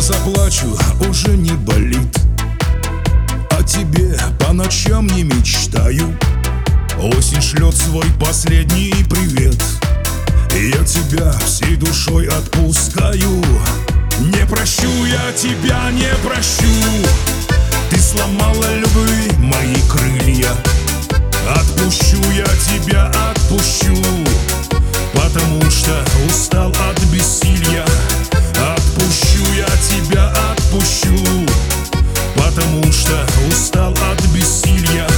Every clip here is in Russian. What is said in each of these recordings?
заплачу, уже не болит. О тебе по ночам не мечтаю. Осень шлет свой последний привет. Я тебя всей душой отпускаю. Не прощу я тебя, не прощу. Ты сломала любви мои крылья. Отпущу я тебя, отпущу, потому что устал от бессилья. Отпущу я тебя, отпущу, потому что устал от бессилья.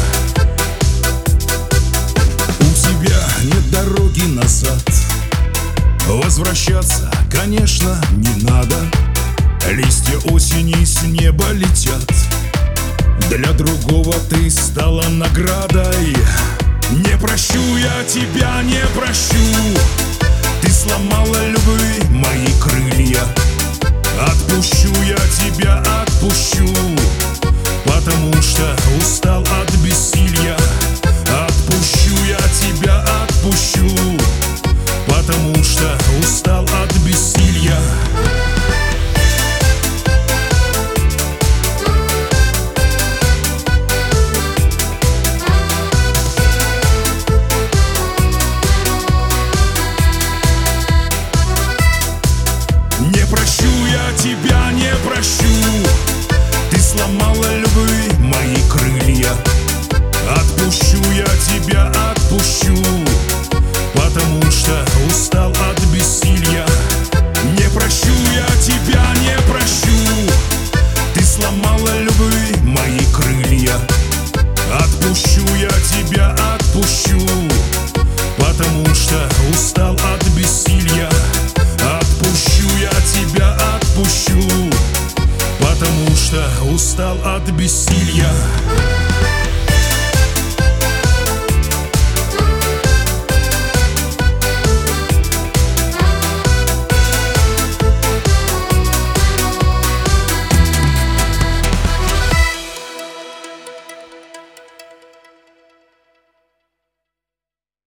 У тебя нет дороги назад. Возвращаться, конечно, не надо. Листья осени с неба летят. Для другого ты стала наградой. Не прощу я тебя, не прощу. Ты сломала любви мои крылья. Отпущу я тебя, отпущу, потому что устал от бессилья. Отпущу я тебя, отпущу, потому что устал от бессилья. Не прощу я тебя, не прощу. Ты сломала любви мои крылья. Отпущу я тебя, отпущу, потому что устал от бессилья. Не прощу я тебя, не прощу. Ты сломала любви мои крылья. Отпущу я тебя, отпущу, потому что устал от бессилья. Отпущу я тебя, отпущу, потому что устал от бессилья.